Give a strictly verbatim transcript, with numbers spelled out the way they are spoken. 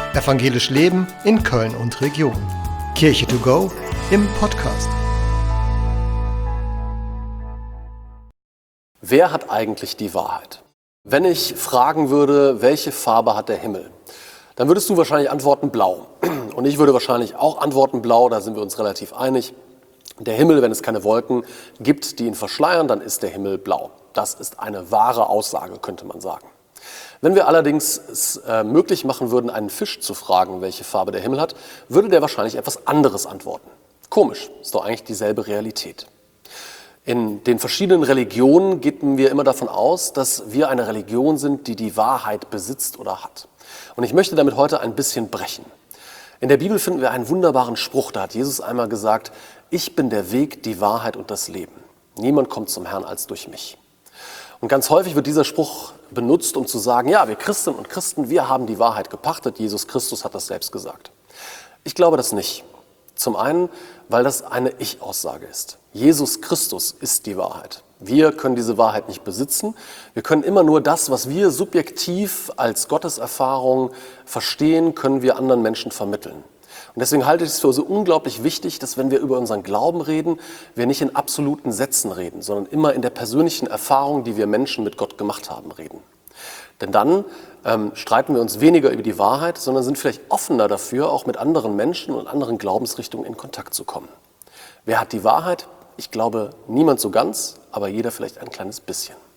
Evangelisch Leben in Köln und Region. Kirche to go im Podcast. Wer hat eigentlich die Wahrheit? Wenn ich fragen würde, welche Farbe hat der Himmel, dann würdest du wahrscheinlich antworten blau. Und ich würde wahrscheinlich auch antworten blau, da sind wir uns relativ einig. Der Himmel, wenn es keine Wolken gibt, die ihn verschleiern, dann ist der Himmel blau. Das ist eine wahre Aussage, könnte man sagen. Wenn wir allerdings es äh, möglich machen würden, einen Fisch zu fragen, welche Farbe der Himmel hat, würde der wahrscheinlich etwas anderes antworten. Komisch, ist doch eigentlich dieselbe Realität. In den verschiedenen Religionen gehen wir immer davon aus, dass wir eine Religion sind, die die Wahrheit besitzt oder hat. Und ich möchte damit heute ein bisschen brechen. In der Bibel finden wir einen wunderbaren Spruch, da hat Jesus einmal gesagt: Ich bin der Weg, die Wahrheit und das Leben. Niemand kommt zum Herrn als durch mich. Und ganz häufig wird dieser Spruch benutzt, um zu sagen, ja, wir Christinnen und Christen, wir haben die Wahrheit gepachtet, Jesus Christus hat das selbst gesagt. Ich glaube das nicht. Zum einen, weil das eine Ich-Aussage ist. Jesus Christus ist die Wahrheit. Wir können diese Wahrheit nicht besitzen. Wir können immer nur das, was wir subjektiv als Gotteserfahrung verstehen, können wir anderen Menschen vermitteln. Und deswegen halte ich es für so unglaublich wichtig, dass wenn wir über unseren Glauben reden, wir nicht in absoluten Sätzen reden, sondern immer in der persönlichen Erfahrung, die wir Menschen mit Gott gemacht haben, reden. Denn dann ähm, streiten wir uns weniger über die Wahrheit, sondern sind vielleicht offener dafür, auch mit anderen Menschen und anderen Glaubensrichtungen in Kontakt zu kommen. Wer hat die Wahrheit? Ich glaube, niemand so ganz, aber jeder vielleicht ein kleines bisschen.